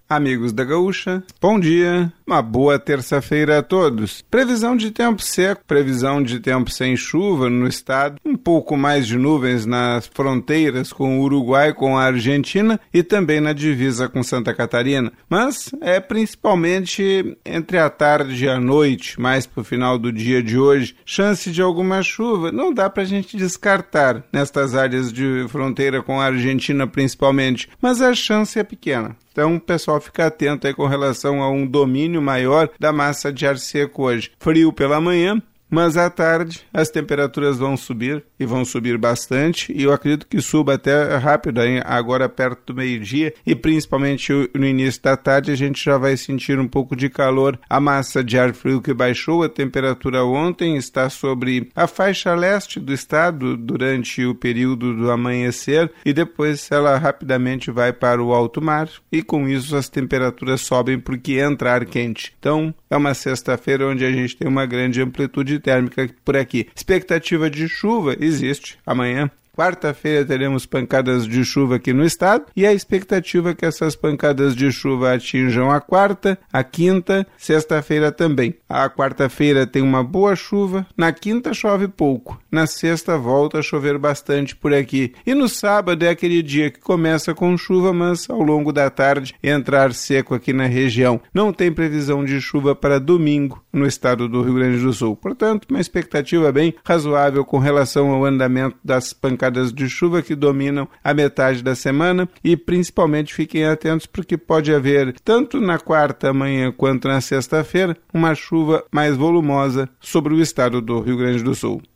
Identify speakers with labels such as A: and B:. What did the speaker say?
A: Amigos da Gaúcha, bom dia, uma boa terça-feira a todos. Previsão de tempo seco, previsão de tempo sem chuva no estado, um pouco mais de nuvens nas fronteiras com o Uruguai, com a Argentina e também na divisa com Santa Catarina. Mas é principalmente entre a tarde e a noite, mais para o final do dia de hoje, chance de alguma chuva. Não dá para a gente descartar nestas áreas de fronteira com a Argentina principalmente, mas a chance é pequena. Então, o pessoal fica atento aí com relação a um domínio maior da massa de ar seco hoje. Frio pela manhã, mas à tarde as temperaturas vão subir e vão subir bastante, e eu acredito que suba até rápido aí, agora perto do meio-dia, e principalmente no início da tarde a gente já vai sentir um pouco de calor. A massa de ar frio que baixou a temperatura ontem está sobre a faixa leste do estado durante o período do amanhecer, e depois ela rapidamente vai para o alto mar, e com isso as temperaturas sobem porque entra ar quente. Então é uma sexta-feira onde a gente tem uma grande amplitude térmica por aqui. Expectativa de chuva existe amanhã. Quarta-feira teremos pancadas de chuva aqui no estado e a expectativa é que essas pancadas de chuva atinjam a quarta, a quinta, sexta-feira também. A quarta-feira tem uma boa chuva, na quinta chove pouco, na sexta volta a chover bastante por aqui. E no sábado é aquele dia que começa com chuva, mas ao longo da tarde entra ar seco aqui na região. Não tem previsão de chuva para domingo no estado do Rio Grande do Sul. Portanto, uma expectativa bem razoável com relação ao andamento das pancadas de chuva que dominam a metade da semana, e principalmente fiquem atentos porque pode haver, tanto na quarta manhã quanto na sexta-feira, uma chuva mais volumosa sobre o estado do Rio Grande do Sul.